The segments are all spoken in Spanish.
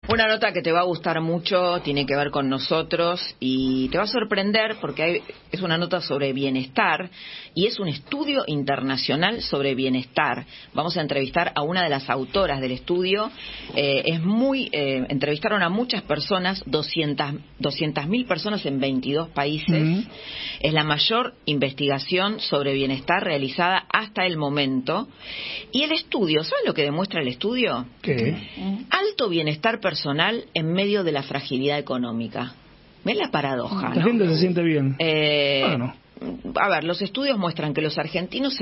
Una nota que te va a gustar mucho, tiene que ver con nosotros y te va a sorprender porque es una nota sobre bienestar y es un estudio internacional sobre bienestar. Vamos a entrevistar a una de las autoras del estudio. Entrevistaron a muchas personas, 200.000 personas en 22 países. Es la mayor investigación sobre bienestar realizada hasta el momento. Y el estudio, ¿sabes lo que demuestra el estudio? ¿Qué? Alto bienestar personal en medio de la fragilidad económica. ¿Ves la paradoja? La gente se siente bien. Bueno. A ver, los estudios muestran que los argentinos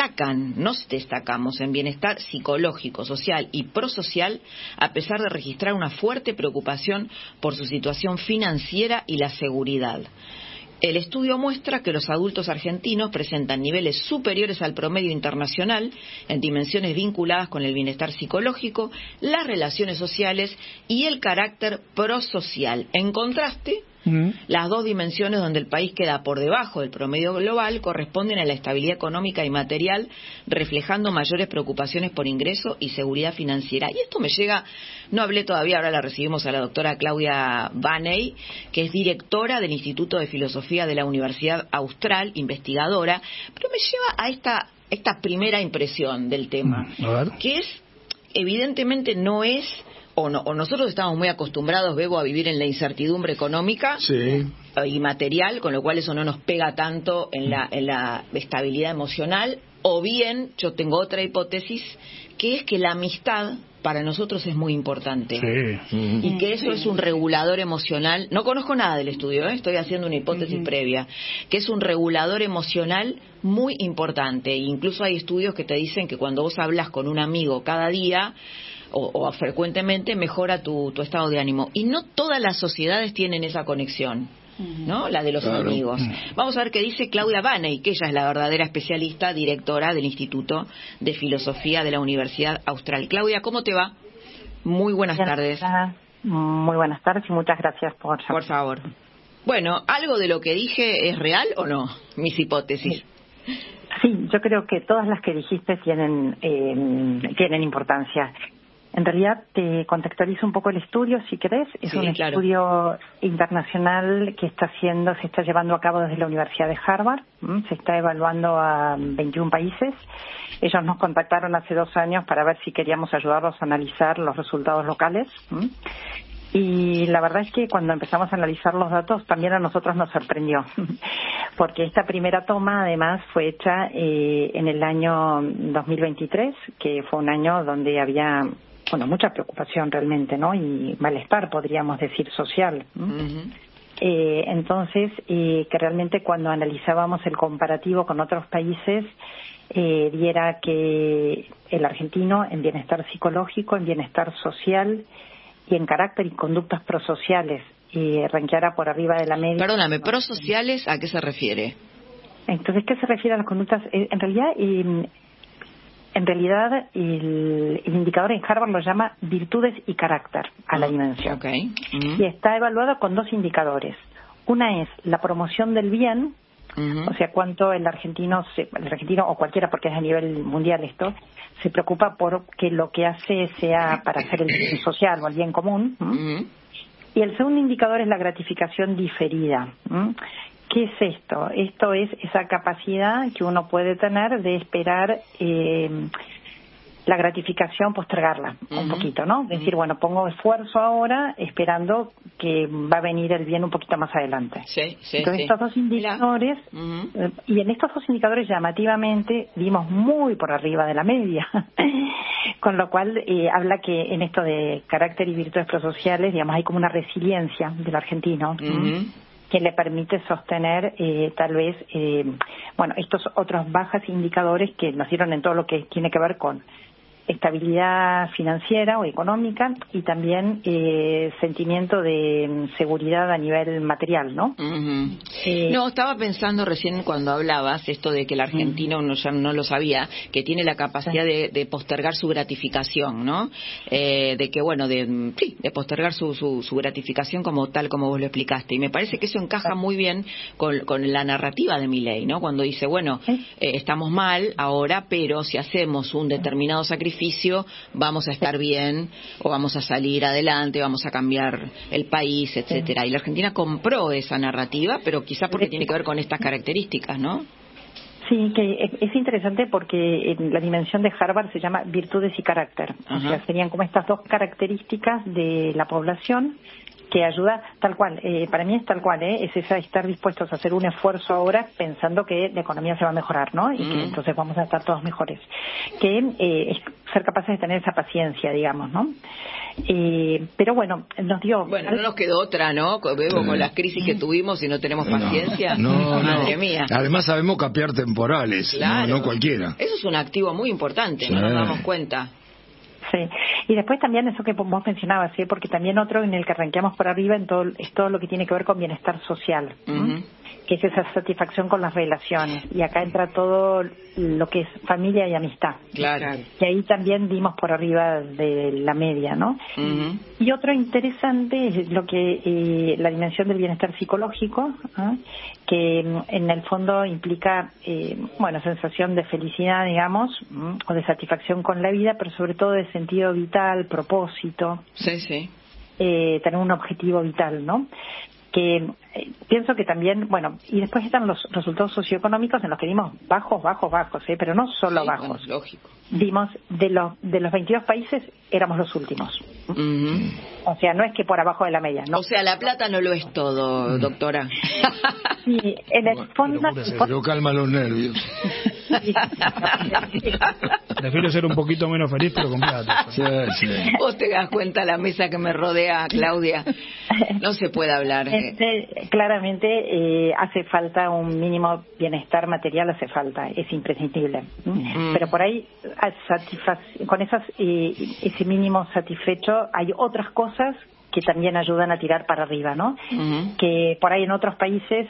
nos destacamos en bienestar psicológico, social y prosocial, a pesar de registrar una fuerte preocupación por su situación financiera y la seguridad. El estudio muestra que los adultos argentinos presentan niveles superiores al promedio internacional en dimensiones vinculadas con el bienestar psicológico, las relaciones sociales y el carácter prosocial. En contraste, las dos dimensiones donde el país queda por debajo del promedio global corresponden a la estabilidad económica y material, reflejando mayores preocupaciones por ingreso y seguridad financiera. Y esto me llega, no hablé todavía, ahora la recibimos a la doctora Claudia Vaney, que es directora del Instituto de Filosofía de la Universidad Austral, investigadora, pero me lleva a esta primera impresión del tema, que es, evidentemente no es... O nosotros estamos muy acostumbrados, Bebo, a vivir en la incertidumbre económica y material, con lo cual eso no nos pega tanto en la estabilidad emocional, o bien, yo tengo otra hipótesis, que es que la amistad para nosotros es muy importante y que eso es un regulador emocional. No conozco nada del estudio, estoy haciendo una hipótesis previa, que es un regulador emocional muy importante. Incluso hay estudios que te dicen que cuando vos hablas con un amigo cada día o frecuentemente, mejora tu estado de ánimo. Y no todas las sociedades tienen esa conexión, ¿no? La de los amigos. Vamos a ver qué dice Claudia Vaney, que ella es la verdadera especialista, directora del Instituto de Filosofía de la Universidad Austral. Claudia, ¿cómo te va? Muy buenas tardes. Muy buenas tardes y muchas gracias por... Por favor. Bueno, ¿algo de lo que dije es real o no? Mis hipótesis. Sí, yo creo que todas las que dijiste tienen importancia. En realidad, te contextualizo un poco el estudio, si querés. Es un estudio internacional que se está llevando a cabo desde la Universidad de Harvard. Se está evaluando a 21 países. Ellos nos contactaron hace 2 años para ver si queríamos ayudarlos a analizar los resultados locales. Y la verdad es que cuando empezamos a analizar los datos, también a nosotros nos sorprendió. Porque esta primera toma, además, fue hecha en el año 2023, que fue un año donde había... mucha preocupación realmente, ¿no? Y malestar, podríamos decir, social. Entonces, que realmente cuando analizábamos el comparativo con otros países, diera que el argentino en bienestar psicológico, en bienestar social y en carácter y conductas prosociales, ranqueara por arriba de la media. Perdóname, ¿prosociales a qué se refiere? Entonces, ¿qué se refiere a las conductas? En realidad, el indicador en Harvard lo llama virtudes y carácter a la dimensión. Y está evaluado con 2 indicadores. Una es la promoción del bien, o sea, cuánto el argentino o cualquiera, porque es a nivel mundial esto, se preocupa por que lo que hace sea para hacer el bien social o el bien común. Y el segundo indicador es la gratificación diferida. ¿Qué es esto? Esto es esa capacidad que uno puede tener de esperar la gratificación, postergarla un poquito, ¿no? Es decir, bueno, pongo esfuerzo ahora esperando que va a venir el bien un poquito más adelante. Entonces, estos 2 indicadores, y en estos 2 indicadores llamativamente dimos muy por arriba de la media, con lo cual habla que en esto de carácter y virtudes prosociales, digamos, hay como una resiliencia del argentino, que le permite sostener tal vez, estos otros bajos indicadores que nos dieron en todo lo que tiene que ver con estabilidad financiera o económica y también sentimiento de seguridad a nivel material, ¿no? No, estaba pensando recién cuando hablabas esto de que el argentino ya no lo sabía, que tiene la capacidad de postergar su gratificación, ¿no? De postergar su gratificación como tal, como vos lo explicaste. Y me parece que eso encaja muy bien con la narrativa de Milei, ¿no? Cuando dice, estamos mal ahora, pero si hacemos un determinado sacrificio sacrificio vamos a estar bien, o vamos a salir adelante, vamos a cambiar el país, etcétera. Y la Argentina compró esa narrativa, pero quizás porque tiene que ver con estas características, ¿no? Sí, que es interesante porque la dimensión de Harvard se llama virtudes y carácter. O sea, serían como estas dos características de la población que ayuda, tal cual, para mí es tal cual, es esa estar dispuestos a hacer un esfuerzo ahora pensando que la economía se va a mejorar, ¿no? Y que entonces vamos a estar todos mejores. Que es ser capaces de tener esa paciencia, digamos, ¿no? Pero bueno, nos dio... Bueno, no nos quedó otra, ¿no? Vemos con las crisis que tuvimos y no tenemos paciencia. Madre mía. Además sabemos capear temporales, claro. no cualquiera. Eso es un activo muy importante, no nos damos cuenta. Sí, y después también eso que vos mencionabas, ¿sí? Porque también otro en el que arranqueamos por arriba es todo lo que tiene que ver con bienestar social, que es esa satisfacción con las relaciones, y acá entra todo lo que es familia y amistad. Claro. Y ahí también dimos por arriba de la media, ¿no? Y otro interesante es lo que la dimensión del bienestar psicológico, que en el fondo implica, sensación de felicidad, digamos, o de satisfacción con la vida, pero sobre todo de sentido vital, propósito. Sí. Tener un objetivo vital, ¿no? Que pienso que también, y después están los resultados socioeconómicos en los que dimos bajos, pero no solo bajos. Bueno, lógico. Dimos, de los 22 países, éramos los últimos. O sea, no es que por abajo de la media, ¿no? O sea, la plata no lo es todo, doctora. Sí, en el fondo... Pero calma los nervios. Prefiero ser un poquito menos feliz, pero con plata. Sí. Vos te das cuenta, la mesa que me rodea, Claudia, no se puede hablar. Claramente hace falta un mínimo bienestar material, es imprescindible. Pero por ahí, con ese mínimo satisfecho, hay otras cosas que también ayudan a tirar para arriba, ¿no? Que por ahí en otros países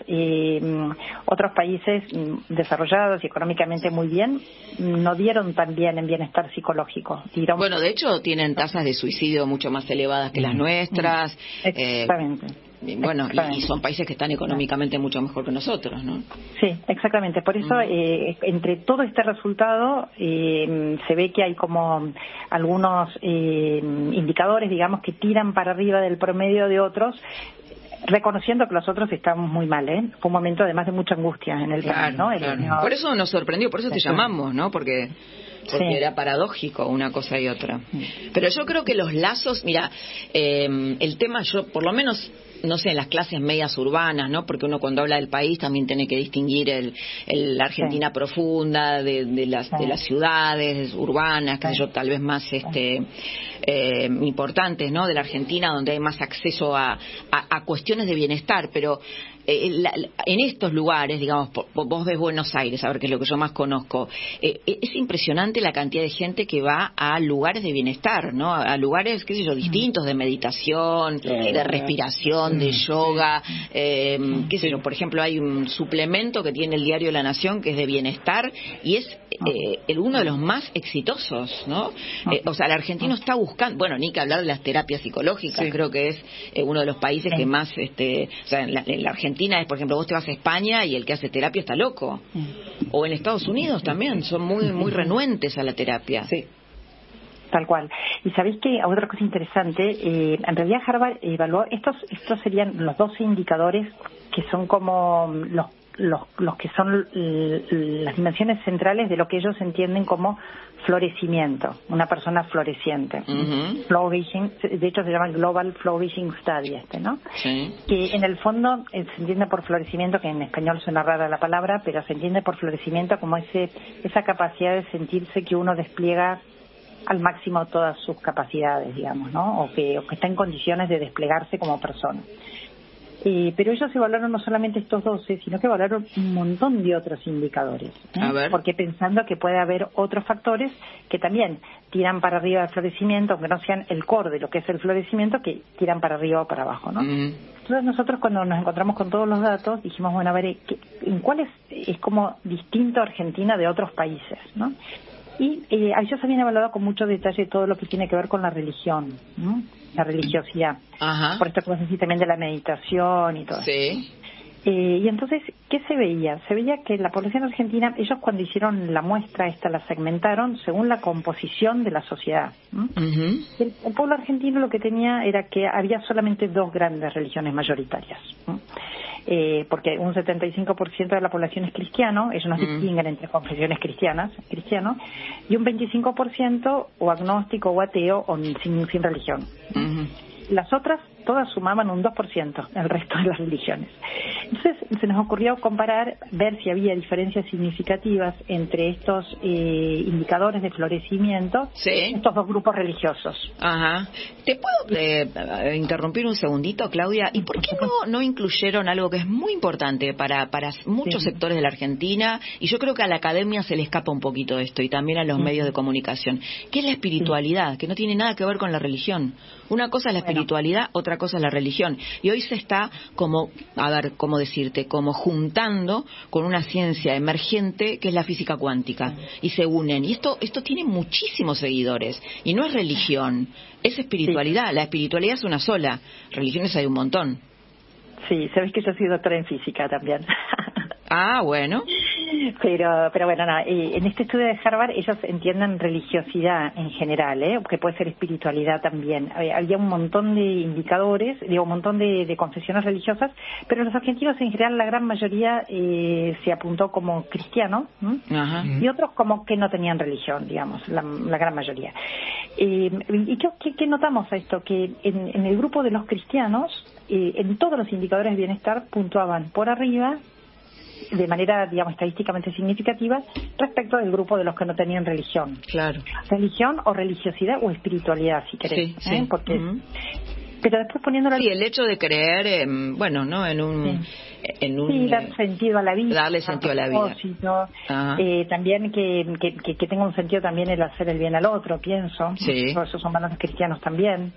desarrollados y económicamente muy bien, no dieron tan bien en bienestar psicológico. Bueno, de hecho tienen tasas de suicidio mucho más elevadas que las nuestras. Exactamente. Y son países que están económicamente mucho mejor que nosotros, ¿no? Sí, exactamente. Por eso, entre todo este resultado, se ve que hay como algunos indicadores, digamos, que tiran para arriba del promedio de otros, reconociendo que los otros estamos muy mal, Fue un momento además de mucha angustia en el país, ¿no? Claro. Por eso nos sorprendió, por eso te llamamos, ¿no? Porque era paradójico una cosa y otra. Pero yo creo que los lazos, mira, el tema, yo por lo menos, no sé, en las clases medias urbanas, ¿no? Porque uno cuando habla del país también tiene que distinguir la Argentina profunda de las ciudades urbanas, que yo, tal vez más importantes, ¿no? De la Argentina, donde hay más acceso a cuestiones de bienestar, pero en estos lugares, digamos, vos ves Buenos Aires, a ver, que es lo que yo más conozco, es impresionante la cantidad de gente que va a lugares de bienestar, ¿no? A lugares, qué sé yo, distintos, de meditación, de respiración, de yoga, qué sé yo, por ejemplo, hay un suplemento que tiene el diario La Nación que es de bienestar y es uno de los más exitosos, ¿no? O sea, el argentino está buscando, bueno, ni que hablar de las terapias psicológicas, creo que es uno de los países que más, o sea, en la Argentina es, por ejemplo, vos te vas a España y el que hace terapia está loco. O en Estados Unidos también, son muy renuentes a la terapia. Sí. Tal cual. Y sabéis que otra cosa interesante, en realidad Harvard evaluó, estos serían los 12 indicadores que son como los que son las dimensiones centrales de lo que ellos entienden como florecimiento, una persona floreciente. Flourishing, de hecho se llama Global Flourishing Study ¿no? Sí. Que en el fondo se entiende por florecimiento, que en español suena rara la palabra, pero se entiende por florecimiento como esa capacidad de sentirse que uno despliega al máximo todas sus capacidades, digamos, ¿no? O que está en condiciones de desplegarse como persona. Pero ellos evaluaron no solamente estos 12, sino que evaluaron un montón de otros indicadores. A ver. Porque pensando que puede haber otros factores que también tiran para arriba del florecimiento, aunque no sean el core de lo que es el florecimiento, que tiran para arriba o para abajo, ¿no? Entonces nosotros cuando nos encontramos con todos los datos, dijimos, bueno, a ver, ¿en cuál es como distinto Argentina de otros países, ¿no? Y ellos habían evaluado con mucho detalle todo lo que tiene que ver con la religión, ¿no? La religiosidad. Ajá. Por esto que vos decís también de la meditación y todo. Sí. Y entonces, ¿qué se veía? Se veía que la población argentina, ellos cuando hicieron la muestra esta, la segmentaron según la composición de la sociedad. El pueblo argentino lo que tenía era que había solamente 2 grandes religiones mayoritarias. Porque un 75% de la población es cristiano, ellos no distinguen entre confesiones cristiano, y un 25% o agnóstico o ateo o sin religión. Las otras todas sumaban un 2%, el resto de las religiones. Entonces se nos ocurrió comparar, ver si había diferencias significativas entre estos indicadores de florecimiento, estos 2 grupos religiosos. Ajá. ¿Te puedo interrumpir un segundito, Claudia? ¿Y por qué no incluyeron algo que es muy importante para muchos sectores de la Argentina? Y yo creo que a la academia se le escapa un poquito esto, y también a los medios de comunicación, que es la espiritualidad, que no tiene nada que ver con la religión. Una cosa es la espiritualidad, otra cosa es la religión. Y hoy se está como juntando con una ciencia emergente que es la física cuántica. Y se unen. Y esto tiene muchísimos seguidores. Y no es religión, es espiritualidad. La espiritualidad es una sola. Religiones hay un montón. Sí, sabes que yo soy doctora en física también. Ah, bueno. Pero bueno, no, en este estudio de Harvard ellos entienden religiosidad en general, que puede ser espiritualidad también. Había un montón de indicadores, un montón de confesiones religiosas, pero los argentinos en general, la gran mayoría se apuntó como cristiano, y otros como que no tenían religión, digamos, la gran mayoría. ¿Y qué notamos a esto? Que en el grupo de los cristianos, en todos los indicadores de bienestar puntuaban por arriba de manera, estadísticamente significativa respecto del grupo de los que no tenían religión. Claro. Religión o religiosidad o espiritualidad, si querés. Sí. Porque, pero después poniéndolo... Sí, el hecho de creer, en un... Sí, dar sentido a la vida. Darle sentido a la vida. También que tenga un sentido también el hacer el bien al otro, pienso. Sí. Esos son valores cristianos también.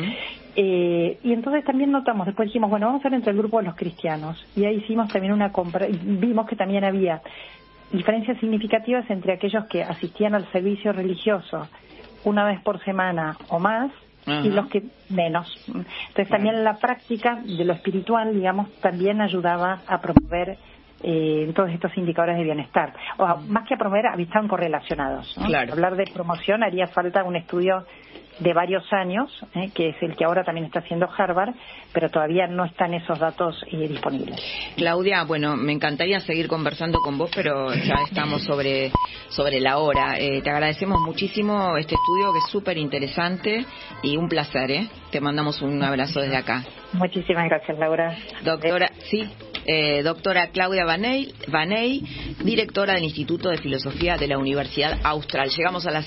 Y entonces también notamos, después dijimos, bueno, vamos a ver entre el grupo de los cristianos. Y ahí hicimos también una compra, y vimos que también había diferencias significativas entre aquellos que asistían al servicio religioso una vez por semana o más, y los que menos. Entonces también la práctica de lo espiritual, también ayudaba a promover todos estos indicadores de bienestar. Más que a promover, estaban correlacionados, ¿no? Claro. Hablar de promoción haría falta un estudio de varios años, que es el que ahora también está haciendo Harvard, pero todavía no están esos datos disponibles. Claudia, bueno, me encantaría seguir conversando con vos, pero ya estamos sobre la hora. Te agradecemos muchísimo este estudio, que es súper interesante, y un placer, Te mandamos un abrazo desde acá. Muchísimas gracias, Laura. Doctora Claudia Vaney, directora del Instituto de Filosofía de la Universidad Austral. Llegamos a las